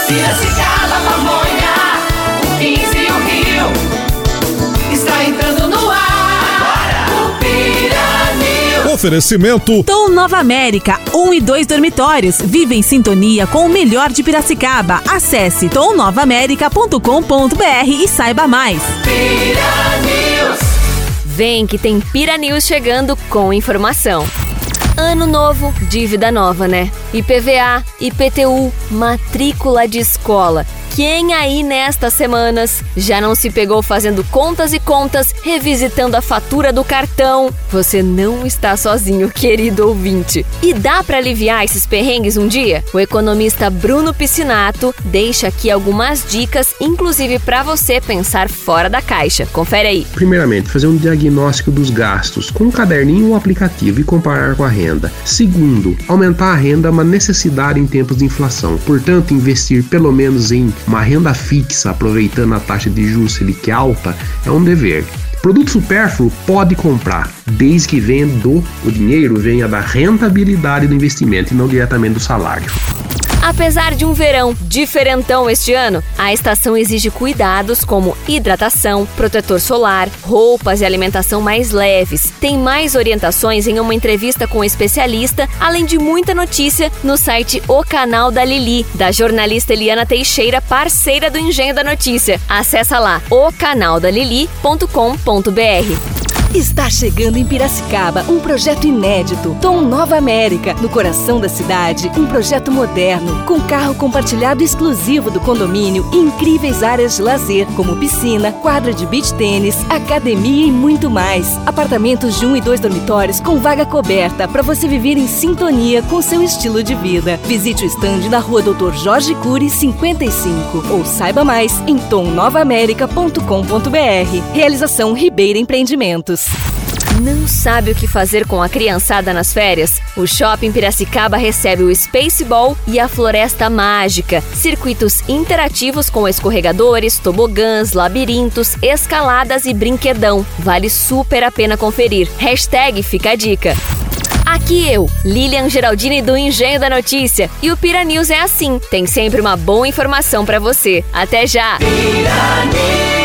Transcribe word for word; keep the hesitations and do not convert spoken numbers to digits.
Piracicaba, Pamonha, o quinze e o Rio. Está entrando no ar. Agora. O Pira-News. Oferecimento Tom Nova América, um e dois dormitórios. Vive em sintonia com o melhor de Piracicaba. Acesse tom nova américa ponto com ponto br e saiba mais. Pira-News. Vem que tem Pira-News chegando com informação. Ano novo, dívida nova, né? I P V A, I P T U, matrícula de escola. Quem aí nestas semanas já não se pegou fazendo contas e contas, revisitando a fatura do cartão? Você não está sozinho, querido ouvinte. E dá para aliviar esses perrengues um dia? O economista Bruno Piscinato deixa aqui algumas dicas, inclusive para você pensar fora da caixa. Confere aí. Primeiramente, fazer um diagnóstico dos gastos com um caderninho ou aplicativo e comparar com a renda. Segundo, aumentar a renda é uma necessidade em tempos de inflação. Portanto, investir pelo menos em uma renda fixa, aproveitando a taxa de juros Selic alta, é um dever. Produto supérfluo pode comprar, desde que venha do o dinheiro venha da rentabilidade do investimento e não diretamente do salário. Apesar de um verão diferentão este ano, a estação exige cuidados como hidratação, protetor solar, roupas e alimentação mais leves. Tem mais orientações em uma entrevista com um especialista, além de muita notícia no site O Canal da Lili, da jornalista Eliana Teixeira, parceira do Engenho da Notícia. Acessa lá o canal da lili ponto com ponto br. Está chegando em Piracicaba um projeto inédito, Tom Nova América, no coração da cidade, um projeto moderno, com carro compartilhado exclusivo do condomínio e incríveis áreas de lazer, como piscina, quadra de beach tênis, academia e muito mais. Apartamentos de um e dois dormitórios com vaga coberta para você viver em sintonia com seu estilo de vida. Visite o estande na rua doutor Jorge Cury, cinquenta e cinco, ou saiba mais em tom nova américa ponto com ponto br. Realização Ribeira Empreendimentos. Não sabe o que fazer com a criançada nas férias? O Shopping Piracicaba recebe o Space Ball e a Floresta Mágica. Circuitos interativos com escorregadores, tobogãs, labirintos, escaladas e brinquedão. Vale super a pena conferir. Hashtag fica a dica. Aqui eu, Lilian Geraldini do Engenho da Notícia. E o Pira-News é assim, tem sempre uma boa informação pra você. Até já! Pira-News.